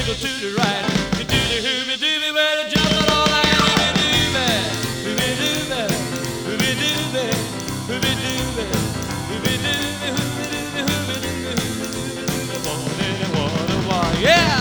wiggle to the right. You do the hooby dooby, well, you're jumping all like hooby dooby, hooby dooby, hooby dooby, hooby dooby, hooby dooby, hooby dooby, hooby dooby, hooby dooby, yeah.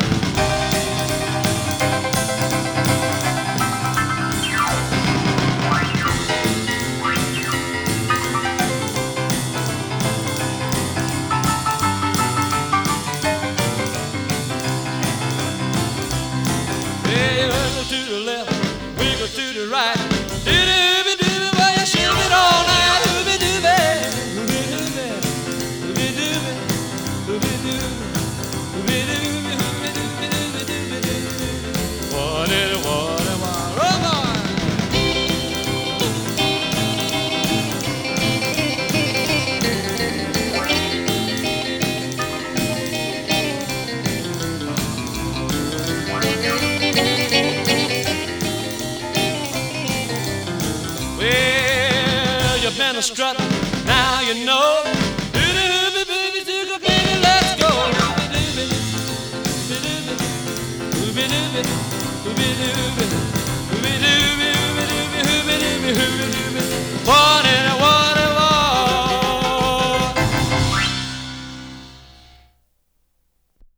To the left, wiggle to the right. Dooby dooby, well you shimmy it all night. Dooby dooby, dooby dooby, dooby dooby, dooby dooby, dooby dooby, dooby dooby, dooby dooby. What it, oh boy. Well, you've been a strut, now you know.